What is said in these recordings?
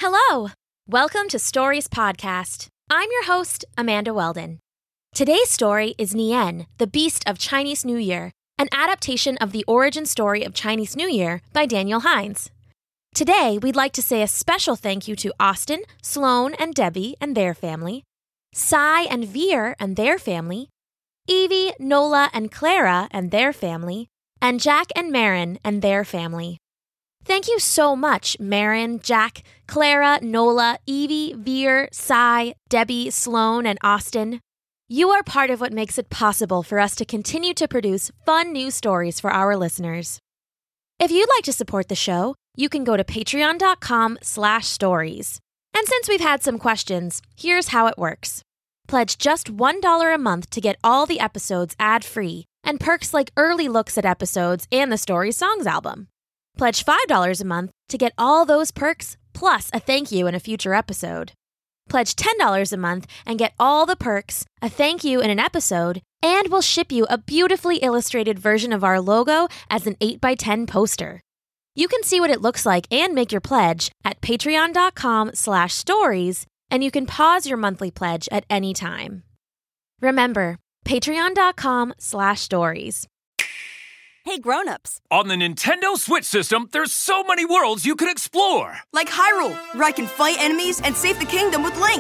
Hello! Welcome to Stories Podcast. I'm your host, Amanda Weldon. Today's story is Nian, the Beast of Chinese New Year, an adaptation of the origin story of Chinese New Year by Daniel Hines. Today, we'd like to say a special thank you to Austin, Sloan, and Debbie and their family, Cy and Veer and their family, Evie, Nola, and Clara and their family, and Jack and Marin and their family. Thank you so much, Marin, Jack, Clara, Nola, Evie, Veer, Cy, Debbie, Sloan, and Austin. You are part of what makes it possible for us to continue to produce fun new stories for our listeners. If you'd like to support the show, you can go to patreon.com/stories. And since we've had some questions, here's how it works. Pledge just $1 a month to get all the episodes ad-free and perks like early looks at episodes and the Story Songs album. Pledge $5 a month to get all those perks, plus a thank you in a future episode. Pledge $10 a month and get all the perks, a thank you in an episode, and we'll ship you a beautifully illustrated version of our logo as an 8x10 poster. You can see what it looks like and make your pledge at patreon.com/stories, and you can pause your monthly pledge at any time. Remember, patreon.com/stories. Hey grown-ups. On the Nintendo Switch system, there's so many worlds you can explore. Like Hyrule, where I can fight enemies and save the kingdom with Link.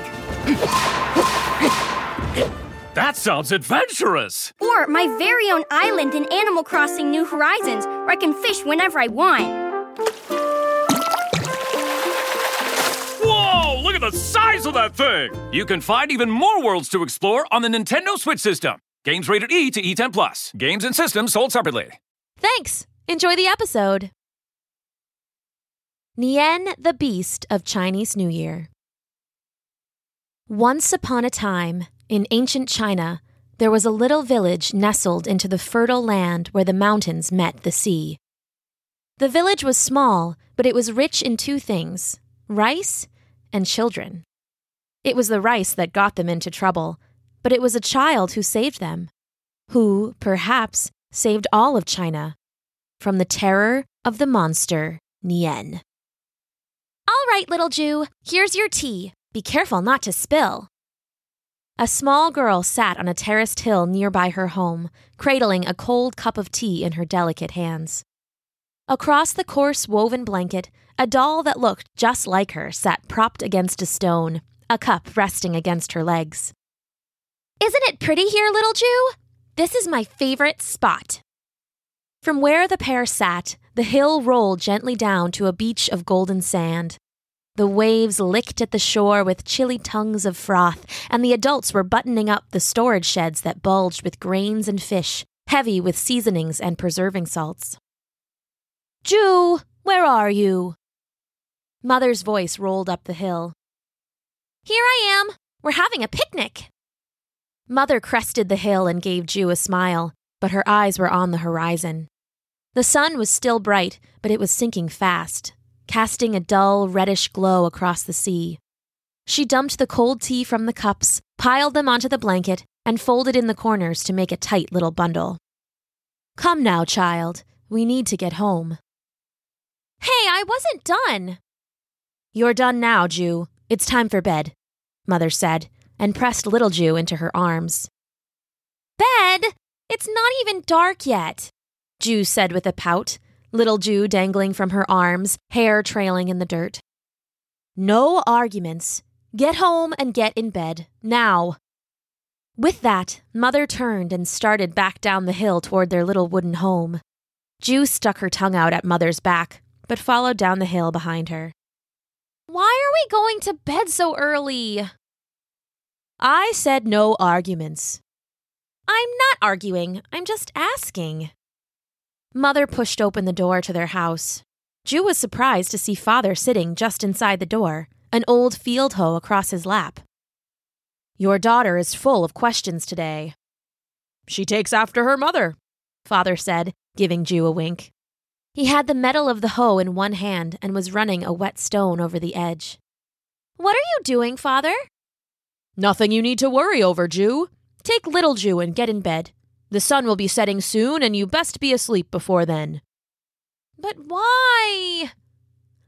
That sounds adventurous. Or my very own island in Animal Crossing New Horizons, where I can fish whenever I want. Whoa, look at the size of that thing. You can find even more worlds to explore on the Nintendo Switch system. Games rated E to E10+. Games and systems sold separately. Thanks! Enjoy the episode! Nian, the Beast of Chinese New Year. Once upon a time, in ancient China, there was a little village nestled into the fertile land where the mountains met the sea. The village was small, but it was rich in two things: rice and children. It was the rice that got them into trouble, but it was a child who saved them, who, perhaps, saved all of China from the terror of the monster Nian. All right, little Jew, here's your tea. Be careful not to spill. A small girl sat on a terraced hill nearby her home, cradling a cold cup of tea in her delicate hands. Across the coarse woven blanket, a doll that looked just like her sat propped against a stone, a cup resting against her legs. Isn't it pretty here, little Jew? This is my favorite spot. From where the pair sat, the hill rolled gently down to a beach of golden sand. The waves licked at the shore with chilly tongues of froth, and the adults were buttoning up the storage sheds that bulged with grains and fish, heavy with seasonings and preserving salts. Jew, where are you? Mother's voice rolled up the hill. Here I am. We're having a picnic. Mother crested the hill and gave Jew a smile, but her eyes were on the horizon. The sun was still bright, but it was sinking fast, casting a dull, reddish glow across the sea. She dumped the cold tea from the cups, piled them onto the blanket, and folded in the corners to make a tight little bundle. Come now, child. We need to get home. Hey, I wasn't done. You're done now, Jew. It's time for bed, Mother said, and pressed little Jew into her arms. Bed? It's not even dark yet, Jew said with a pout, little Jew dangling from her arms, hair trailing in the dirt. No arguments. Get home and get in bed, now. With that, Mother turned and started back down the hill toward their little wooden home. Jew stuck her tongue out at Mother's back, but followed down the hill behind her. Why are we going to bed so early? I said no arguments. I'm not arguing. I'm just asking. Mother pushed open the door to their house. Jew was surprised to see Father sitting just inside the door, an old field hoe across his lap. Your daughter is full of questions today. She takes after her mother, Father said, giving Jew a wink. He had the metal of the hoe in one hand and was running a wet stone over the edge. What are you doing, Father? Nothing you need to worry over, Jew. Take little Jew and get in bed. The sun will be setting soon, and you best be asleep before then. But why?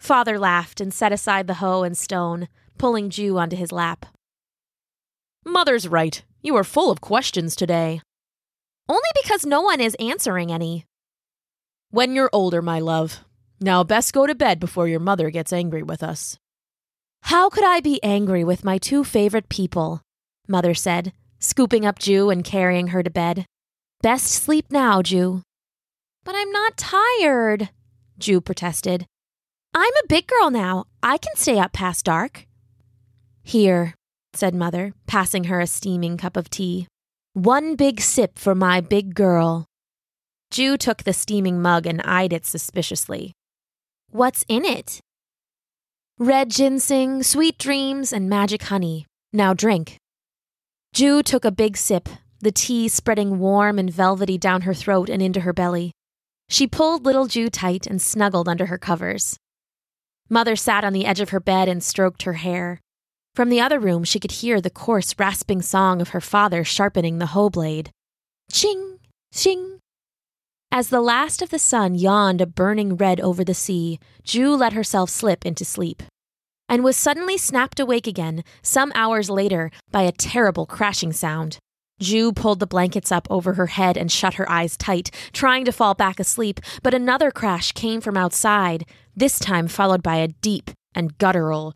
Father laughed and set aside the hoe and stone, pulling Ju onto his lap. Mother's right. You are full of questions today. Only because no one is answering any. When you're older, my love. Now best go to bed before your mother gets angry with us. How could I be angry with my two favorite people? Mother said, scooping up Ju and carrying her to bed. Best sleep now, Ju. But I'm not tired, Ju protested. I'm a big girl now. I can stay up past dark. Here, said Mother, passing her a steaming cup of tea. One big sip for my big girl. Ju took the steaming mug and eyed it suspiciously. What's in it? Red ginseng, sweet dreams, and magic honey. Now drink. Ju took a big sip, the tea spreading warm and velvety down her throat and into her belly. She pulled little Ju tight and snuggled under her covers. Mother sat on the edge of her bed and stroked her hair. From the other room, she could hear the coarse, rasping song of her father sharpening the hoe blade. Ching, ching. As the last of the sun yawned a burning red over the sea, Ju let herself slip into sleep, and was suddenly snapped awake again, some hours later, by a terrible crashing sound. Ju pulled the blankets up over her head and shut her eyes tight, trying to fall back asleep, but another crash came from outside, this time followed by a deep and guttural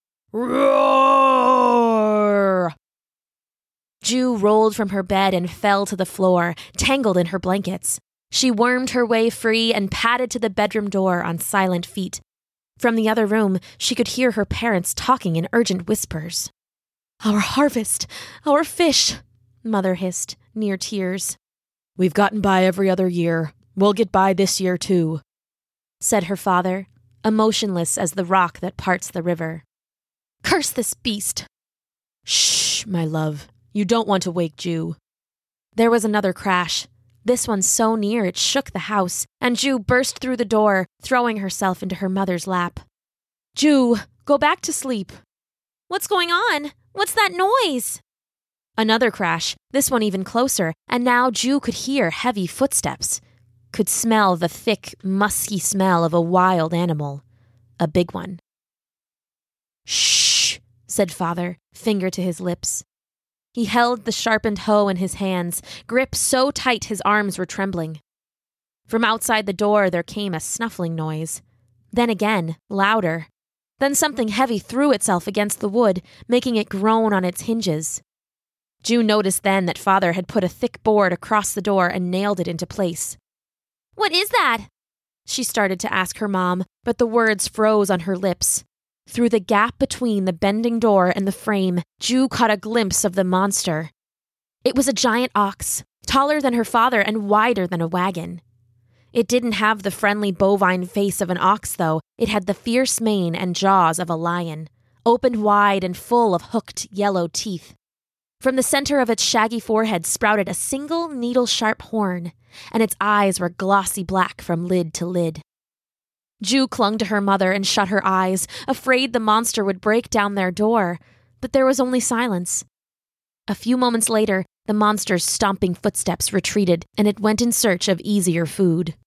roar. Ju rolled from her bed and fell to the floor, tangled in her blankets. She wormed her way free and padded to the bedroom door on silent feet. From the other room, she could hear her parents talking in urgent whispers. Our harvest, our fish, Mother hissed, near tears. We've gotten by every other year. We'll get by this year too, said her father, emotionless as the rock that parts the river. Curse this beast. Shh, my love. You don't want to wake Ju. There was another crash. This one so near it shook the house, and Ju burst through the door, throwing herself into her mother's lap. Ju, go back to sleep. What's going on? What's that noise? Another crash, this one even closer, and now Ju could hear heavy footsteps. Could smell the thick, musky smell of a wild animal. A big one. Shh, said Father, finger to his lips. He held the sharpened hoe in his hands, gripped so tight his arms were trembling. From outside the door there came a snuffling noise. Then again, louder. Then something heavy threw itself against the wood, making it groan on its hinges. Ju noticed then that Father had put a thick board across the door and nailed it into place. What is that? She started to ask her mom, but the words froze on her lips. Through the gap between the bending door and the frame, Ju caught a glimpse of the monster. It was a giant ox, taller than her father and wider than a wagon. It didn't have the friendly bovine face of an ox, though. It had the fierce mane and jaws of a lion, opened wide and full of hooked yellow teeth. From the center of its shaggy forehead sprouted a single needle-sharp horn, and its eyes were glossy black from lid to lid. Ju clung to her mother and shut her eyes, afraid the monster would break down their door, but there was only silence. A few moments later, the monster's stomping footsteps retreated, and it went in search of easier food.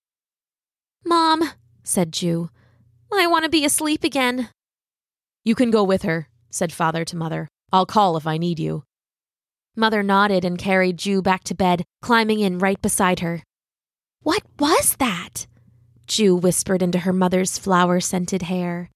Mom, said Ju, I want to be asleep again. You can go with her, said Father to Mother. I'll call if I need you. Mother nodded and carried Ju back to bed, climbing in right beside her. What was that? Ju whispered into her mother's flower-scented hair.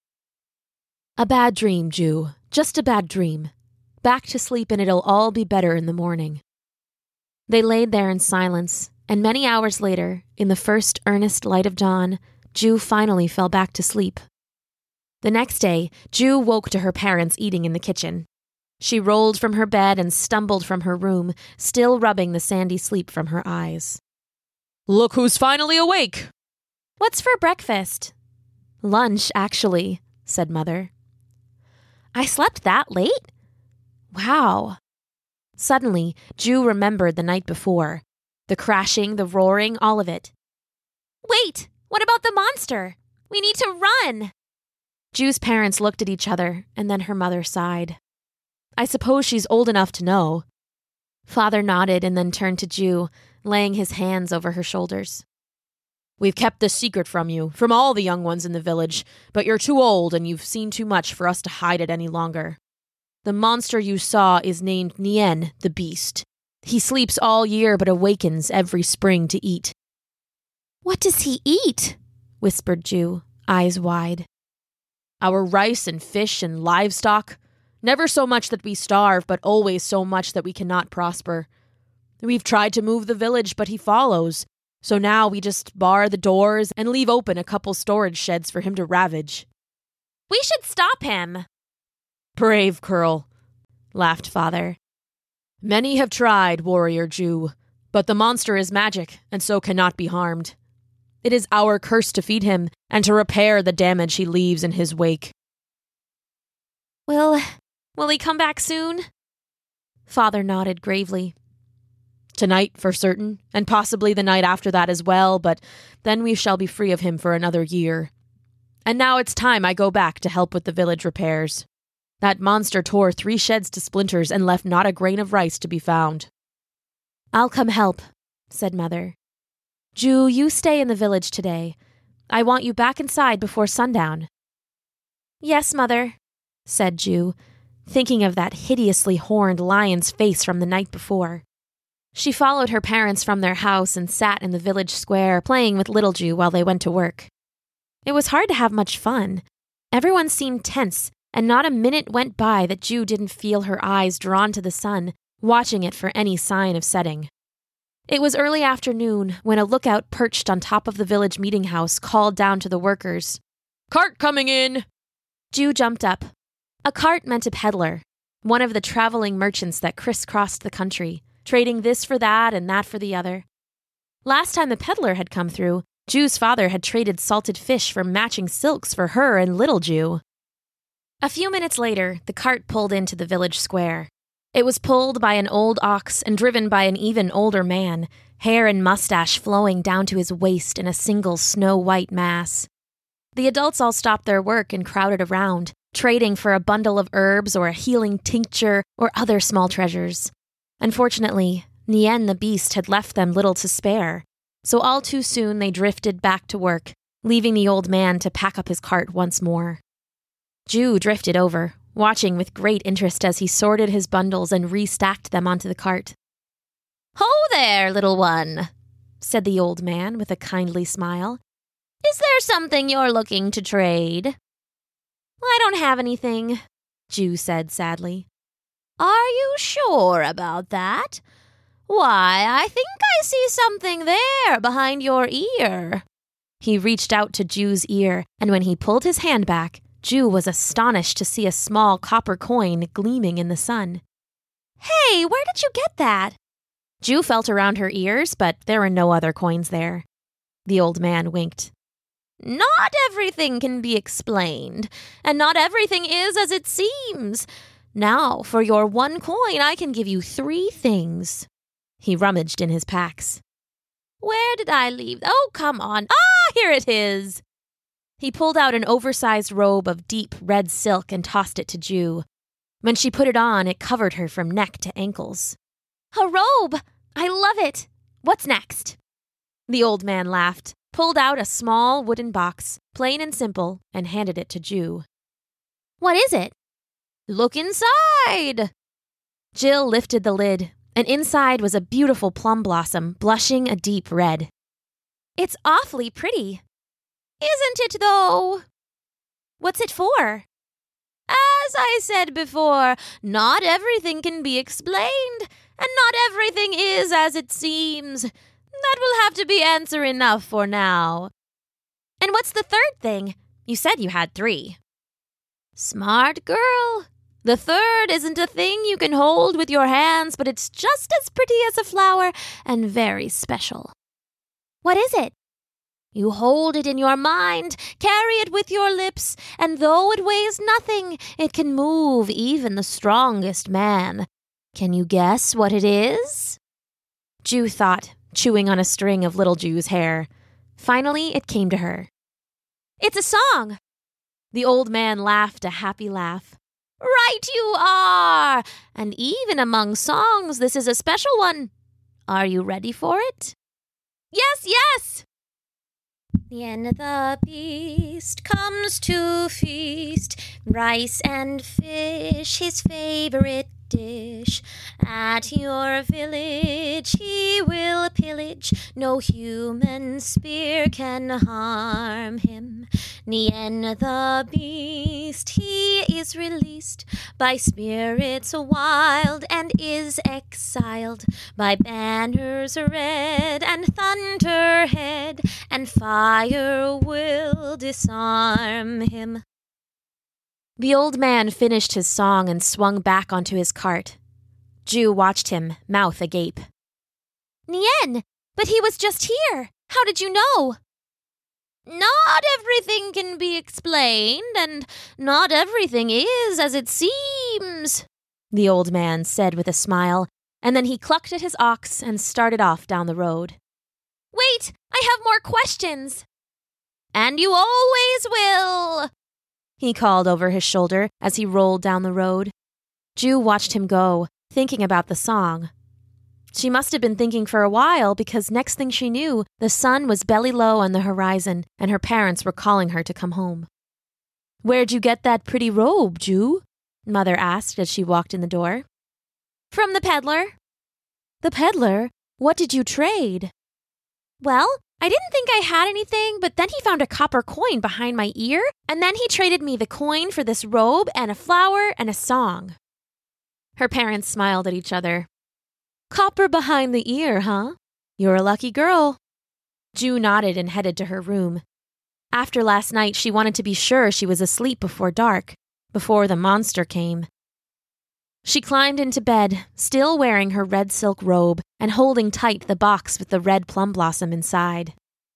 A bad dream, Ju. Just a bad dream. Back to sleep and it'll all be better in the morning. They laid there in silence, and many hours later, in the first earnest light of dawn, Ju finally fell back to sleep. The next day, Ju woke to her parents eating in the kitchen. She rolled from her bed and stumbled from her room, still rubbing the sandy sleep from her eyes. Look who's finally awake! What's for breakfast? Lunch, actually, said Mother. I slept that late? Wow. Suddenly, Ju remembered the night before. The crashing, the roaring, all of it. Wait! What about the monster? We need to run! Ju's parents looked at each other, and then her mother sighed. I suppose she's old enough to know. Father nodded and then turned to Ju, laying his hands over her shoulders. We've kept this secret from you, from all the young ones in the village, but you're too old and you've seen too much for us to hide it any longer. The monster you saw is named Nien, the Beast. He sleeps all year but awakens every spring to eat." "What does he eat?" whispered Ju, eyes wide. "Our rice and fish and livestock. Never so much that we starve, but always so much that we cannot prosper. We've tried to move the village, but he follows. So now we just bar the doors and leave open a couple storage sheds for him to ravage." "We should stop him." "Brave Curl," laughed Father. "Many have tried, warrior Ju, but the monster is magic and so cannot be harmed. It is our curse to feed him and to repair the damage he leaves in his wake." Will he come back soon?" Father nodded gravely. "Tonight, for certain, and possibly the night after that as well, but then we shall be free of him for another year. And now it's time I go back to help with the village repairs. That monster tore 3 sheds to splinters and left not a grain of rice to be found." "I'll come help," said Mother. "Ju, you stay in the village today. I want you back inside before sundown." "Yes, Mother," said Ju, thinking of that hideously horned lion's face from the night before. She followed her parents from their house and sat in the village square playing with little Ju while they went to work. It was hard to have much fun. Everyone seemed tense, and not a minute went by that Ju didn't feel her eyes drawn to the sun, watching it for any sign of setting. It was early afternoon when a lookout perched on top of the village meeting house called down to the workers, "Cart coming in!" Ju jumped up. A cart meant a peddler, one of the traveling merchants that crisscrossed the country, trading this for that and that for the other. Last time the peddler had come through, Ju's father had traded salted fish for matching silks for her and little Ju. A few minutes later, the cart pulled into the village square. It was pulled by an old ox and driven by an even older man, hair and mustache flowing down to his waist in a single snow-white mass. The adults all stopped their work and crowded around, trading for a bundle of herbs or a healing tincture or other small treasures. Unfortunately, Nien the Beast had left them little to spare, so all too soon they drifted back to work, leaving the old man to pack up his cart once more. Ju drifted over, watching with great interest as he sorted his bundles and restacked them onto the cart. "Ho there, little one," said the old man with a kindly smile. "Is there something you're looking to trade?" "I don't have anything," Ju said sadly. "Are you sure about that? Why, I think I see something there behind your ear." He reached out to Ju's ear, and when he pulled his hand back, Ju was astonished to see a small copper coin gleaming in the sun. "Hey, where did you get that?" Ju felt around her ears, but there were no other coins there. The old man winked. "Not everything can be explained, and not everything is as it seems. Now, for your 1 coin, I can give you 3 things." He rummaged in his packs. "Where did I leave? Oh, come on. Here it is." He pulled out an oversized robe of deep red silk and tossed it to Ju. When she put it on, it covered her from neck to ankles. "A robe! I love it! What's next?" The old man laughed, pulled out a small wooden box, plain and simple, and handed it to Ju. "What is it?" "Look inside!" Jill lifted the lid, and inside was a beautiful plum blossom blushing a deep red. "It's awfully pretty." "Isn't it, though?" "What's it for?" "As I said before, not everything can be explained, and not everything is as it seems. That will have to be answer enough for now." "And what's the 3rd thing? You said you had 3. "Smart girl. The 3rd isn't a thing you can hold with your hands, but it's just as pretty as a flower and very special." "What is it?" "You hold it in your mind, carry it with your lips, and though it weighs nothing, it can move even the strongest man. Can you guess what it is?" Ju thought, chewing on a string of little Ju's hair. Finally, it came to her. "It's a song!" The old man laughed a happy laugh. "Right you are! And even among songs, this is a special one. Are you ready for it?" "Yes, yes!" Nien the beast comes to feast, rice and fish, his favorite dish. At your village he will pillage, no human spear can harm him. Nien the beast, he is released by spirits wild and is exiled by banners red and thunderhead, and fire will disarm him. The old man finished his song and swung back onto his cart. Ju watched him, mouth agape. Nien, but he was just here. How did you know? Not everything can be explained, and not everything is as it seems, the old man said with a smile, and then he clucked at his ox and started off down the road. Wait, I have more questions. And you always will, he called over his shoulder as he rolled down the road. Ju watched him go, thinking about the song. She must have been thinking for a while because next thing she knew, the sun was belly low on the horizon and her parents were calling her to come home. Where'd you get that pretty robe, Ju? Mother asked as she walked in the door. From the peddler. The peddler? What did you trade? Well, I didn't think I had anything, but then he found a copper coin behind my ear, and then he traded me the coin for this robe and a flower and a song. Her parents smiled at each other. Copper behind the ear, huh? You're a lucky girl. Ju nodded and headed to her room. After last night, she wanted to be sure she was asleep before dark, before the monster came. She climbed into bed, still wearing her red silk robe and holding tight the box with the red plum blossom inside.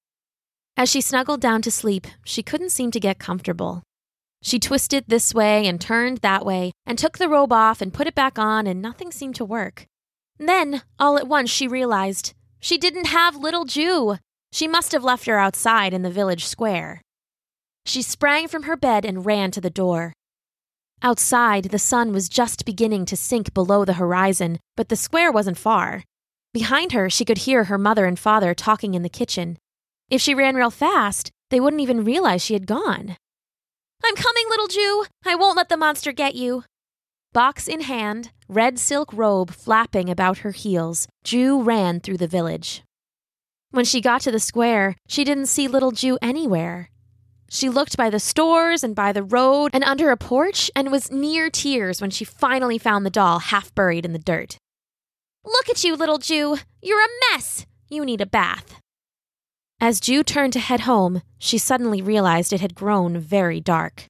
As she snuggled down to sleep, she couldn't seem to get comfortable. She twisted this way and turned that way and took the robe off and put it back on, and nothing seemed to work. Then, all at once, she realized she didn't have little Ju. She must have left her outside in the village square. She sprang from her bed and ran to the door. Outside, the sun was just beginning to sink below the horizon, but the square wasn't far. Behind her, she could hear her mother and father talking in the kitchen. If she ran real fast, they wouldn't even realize she had gone. I'm coming, little Ju. I won't let the monster get you. Box in hand, red silk robe flapping about her heels, Ju ran through the village. When she got to the square, she didn't see little Ju anywhere. She looked by the stores and by the road and under a porch and was near tears when she finally found the doll half buried in the dirt. Look at you, little Ju. You're a mess. You need a bath. As Ju turned to head home, she suddenly realized it had grown very dark.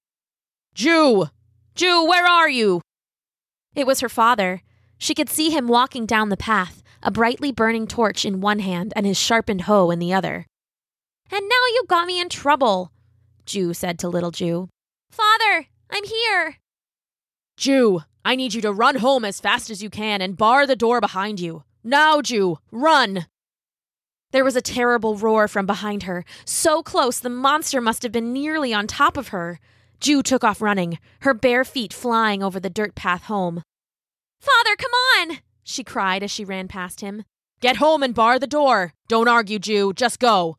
Ju! Ju, where are you? It was her father. She could see him walking down the path, a brightly burning torch in one hand and his sharpened hoe in the other. And now you got me in trouble, Ju said to little Ju. Father, I'm here. Ju, I need you to run home as fast as you can and bar the door behind you. Now, Ju, run! There was a terrible roar from behind her, so close the monster must have been nearly on top of her. Ju took off running, her bare feet flying over the dirt path home. Father, come on! She cried as she ran past him. Get home and bar the door. Don't argue, Ju. Just go.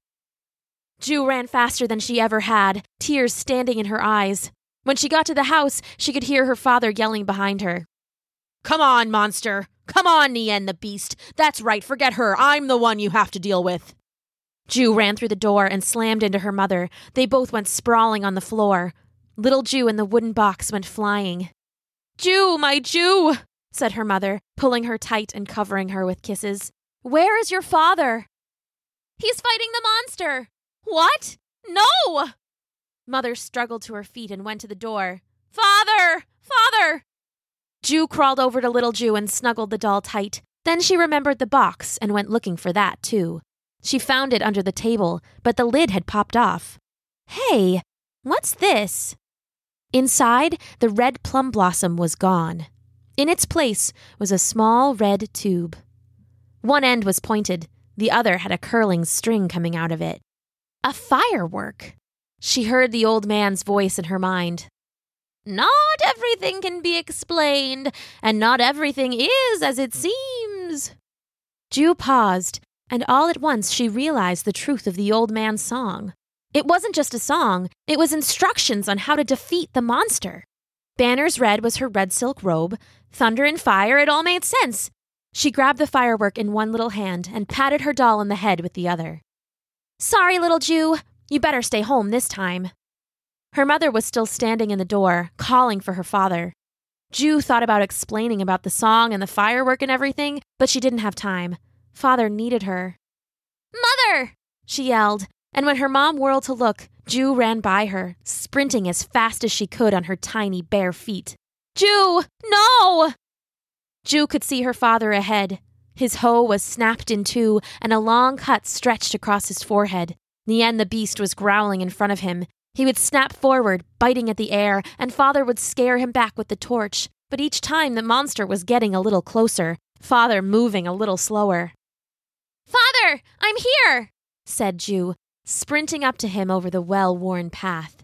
Ju ran faster than she ever had, tears standing in her eyes. When she got to the house, she could hear her father yelling behind her. Come on, monster. Come on, Nien the beast. That's right, forget her. I'm the one you have to deal with. Ju ran through the door and slammed into her mother. They both went sprawling on the floor. Little Ju in the wooden box went flying. Ju, my Ju, said her mother, pulling her tight and covering her with kisses. Where is your father? He's fighting the monster. What? No! Mother struggled to her feet and went to the door. Father! Father! Ju crawled over to little Ju and snuggled the doll tight. Then she remembered the box and went looking for that, too. She found it under the table, but the lid had popped off. Hey, what's this? Inside, the red plum blossom was gone. In its place was a small red tube. One end was pointed, the other had a curling string coming out of it. A firework! She heard the old man's voice in her mind. Not everything can be explained, and not everything is as it seems. Ju paused, and all at once she realized the truth of the old man's song. It wasn't just a song, it was instructions on how to defeat the monster. Banner's red was her red silk robe. Thunder and fire, it all made sense. She grabbed the firework in one little hand and patted her doll on the head with the other. "Sorry, little Jew. You better stay home this time." Her mother was still standing in the door, calling for her father. Jew thought about explaining about the song and the firework and everything, but she didn't have time. Father needed her. "Mother!" she yelled, and when her mom whirled to look, Jew ran by her, sprinting as fast as she could on her tiny bare feet. "Jew, no!" Jew could see her father ahead. His hoe was snapped in two, and a long cut stretched across his forehead. Nien the beast was growling in front of him. He would snap forward, biting at the air, and Father would scare him back with the torch. But each time the monster was getting a little closer, Father moving a little slower. "Father, I'm here!" said Jew, sprinting up to him over the well-worn path.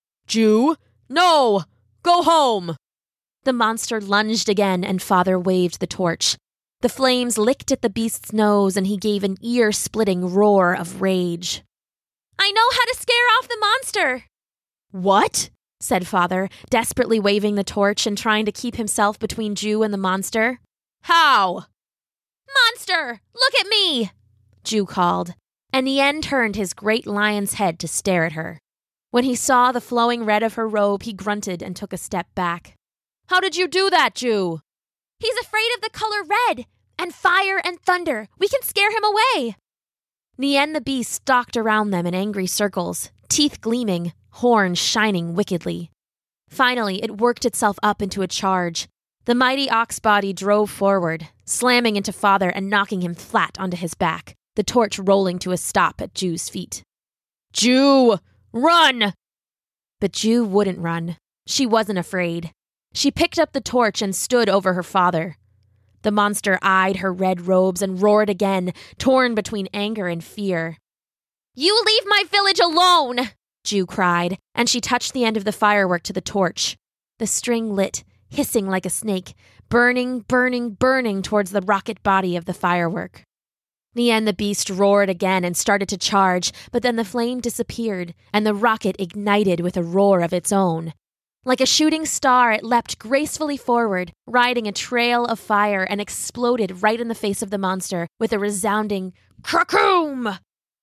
"Jew, no! Go home!" The monster lunged again, and Father waved the torch. The flames licked at the beast's nose, and he gave an ear-splitting roar of rage. "I know how to scare off the monster!" "What?" said Father, desperately waving the torch and trying to keep himself between Jew and the monster. "How?" "Monster, look at me!" Jew called, and Nien turned his great lion's head to stare at her. When he saw the flowing red of her robe, he grunted and took a step back. "How did you do that, Jew?" "He's afraid of the color red, and fire and thunder. We can scare him away." Nien the beast stalked around them in angry circles, teeth gleaming, horns shining wickedly. Finally, it worked itself up into a charge. The mighty ox body drove forward, slamming into Father and knocking him flat onto his back, the torch rolling to a stop at Jew's feet. "Jew, run!" But Jew wouldn't run. She wasn't afraid. She picked up the torch and stood over her father. The monster eyed her red robes and roared again, torn between anger and fear. "You leave my village alone!" Jew cried, and she touched the end of the firework to the torch. The string lit, hissing like a snake, burning, burning, burning towards the rocket body of the firework. Nien the beast roared again and started to charge, but then the flame disappeared, and the rocket ignited with a roar of its own. Like a shooting star, it leapt gracefully forward, riding a trail of fire, and exploded right in the face of the monster with a resounding cracoom!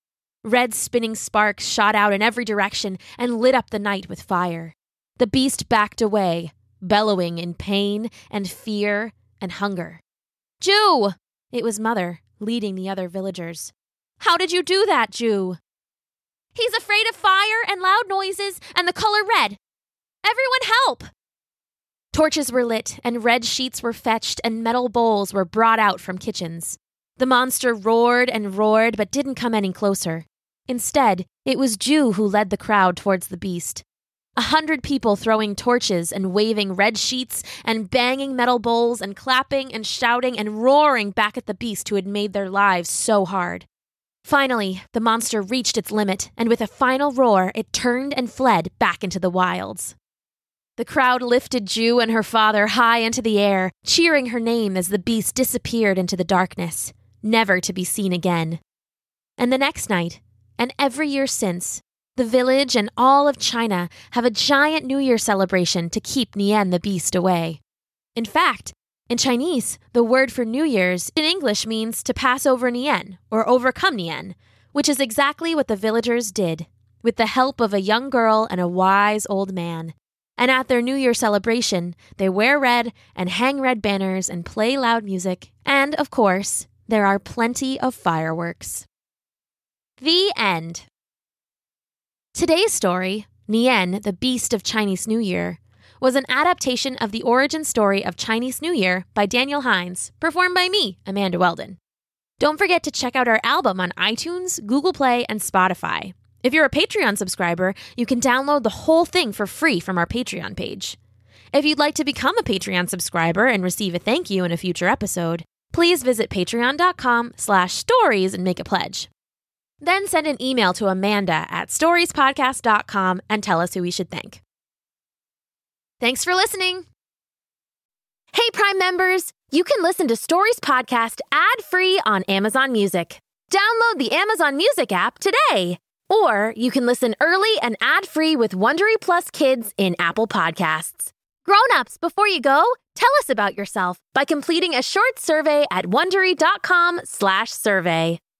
Red spinning sparks shot out in every direction and lit up the night with fire. The beast backed away, bellowing in pain and fear and hunger. "Jew!" It was Mother, leading the other villagers. "How did you do that, Jew?" "He's afraid of fire and loud noises and the color red. Everyone help!" Torches were lit, and red sheets were fetched, and metal bowls were brought out from kitchens. The monster roared and roared, but didn't come any closer. Instead, it was Jew who led the crowd towards the beast. 100 people throwing torches and waving red sheets and banging metal bowls and clapping and shouting and roaring back at the beast who had made their lives so hard. Finally, the monster reached its limit, and with a final roar, it turned and fled back into the wilds. The crowd lifted Jew and her father high into the air, cheering her name as the beast disappeared into the darkness, never to be seen again. And the next night, and every year since, the village and all of China have a giant New Year celebration to keep Nien the beast away. In fact, in Chinese, the word for New Year's in English means to pass over Nien or overcome Nien, which is exactly what the villagers did, with the help of a young girl and a wise old man. And at their New Year celebration, they wear red and hang red banners and play loud music. And, of course, there are plenty of fireworks. The end. Today's story, Nien, the Beast of Chinese New Year, was an adaptation of the origin story of Chinese New Year by Daniel Hines, performed by me, Amanda Weldon. Don't forget to check out our album on iTunes, Google Play, and Spotify. If you're a Patreon subscriber, you can download the whole thing for free from our Patreon page. If you'd like to become a Patreon subscriber and receive a thank you in a future episode, please visit patreon.com/stories and make a pledge. Then send an email to Amanda at storiespodcast.com and tell us who we should thank. Thanks for listening. Hey, Prime members, you can listen to Stories Podcast ad-free on Amazon Music. Download the Amazon Music app today. Or you can listen early and ad-free with Wondery Plus Kids in Apple Podcasts. Grown-ups, before you go, tell us about yourself by completing a short survey at Wondery.com/survey.